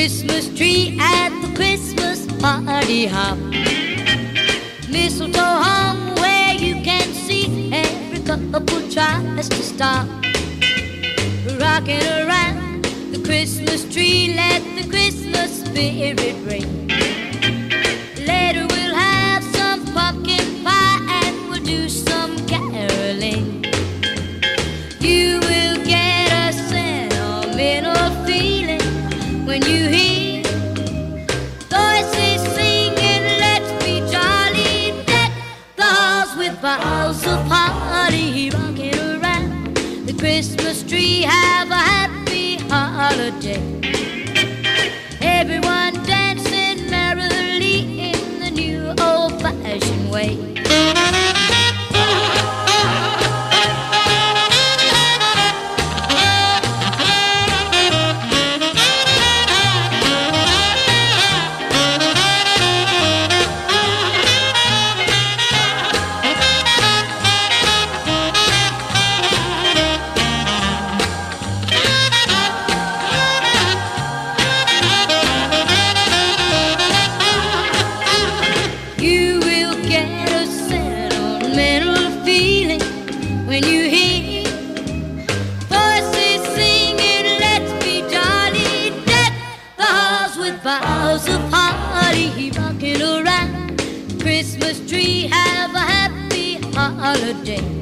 Christmas tree at the Christmas party hop. Mistletoe hung where you can see every couple tries to stop. Rocking around the Christmas tree, let the Christmas spirit ring. Later we'll have some pumpkin pie and we'll do some caroling. You will get a sentimental feeling when you hear voices singing, let's be jolly. Deck the halls with boughs of holly, rocking around the Christmas tree. Have a happy holiday. Everyone dancing merrily in the new old-fashioned way. When you hear voices singing, let's be jolly. Deck the halls with boughs of holly, rocking around the Christmas tree. Have a happy holiday.